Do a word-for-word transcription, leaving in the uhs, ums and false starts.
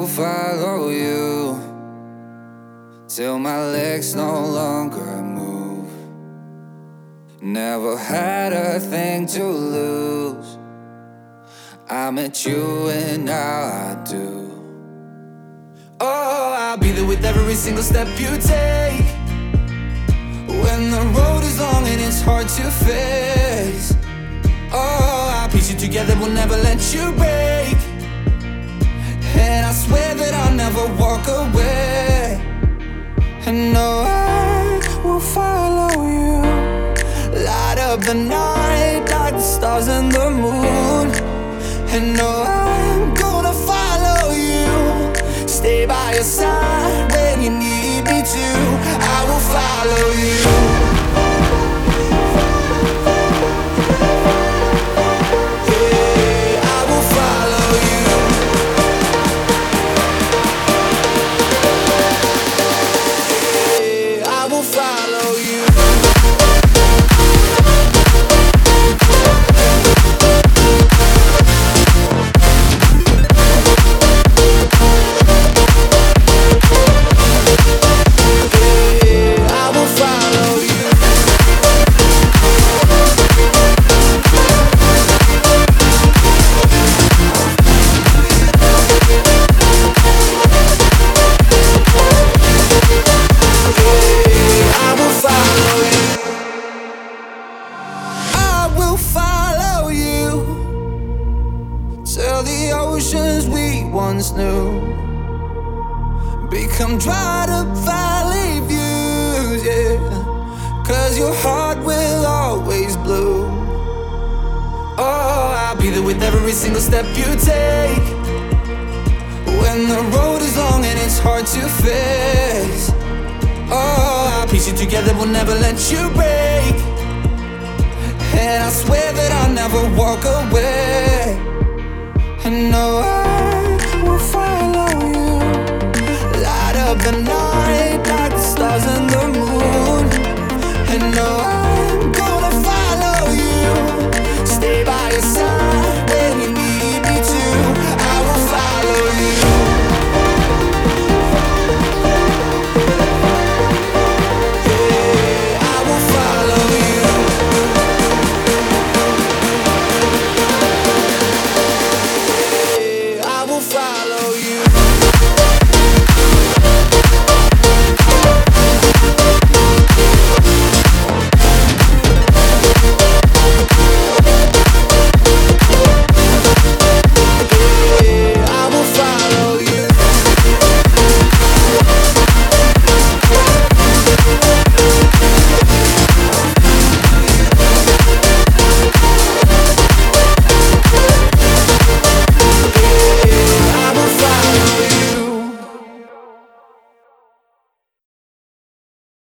follow you till my legs no longer move. Never had a thing to lose. I met you and now I do. Oh, I'll be there with every single step you take. When the road is long and it's hard to face. Oh, I'll piece you together, we'll never let you break. And I swear that I'll never walk away. And no, I will follow you. Light up the night like the stars and the moon. And no, I'm gonna follow you. Stay by your side when you need me to. I will follow you. Till the oceans we once knew become dried up valley views, yeah. Cause your heart will always bloom. Oh, I'll be there with every single step you take. When the road is long and it's hard to face. Oh, I'll piece you together, we'll never let you break. And I swear that I'll never walk away. And no, I will follow you. Light up the night like the stars and the moon. And no, I'm gonna follow you. Stay by your side.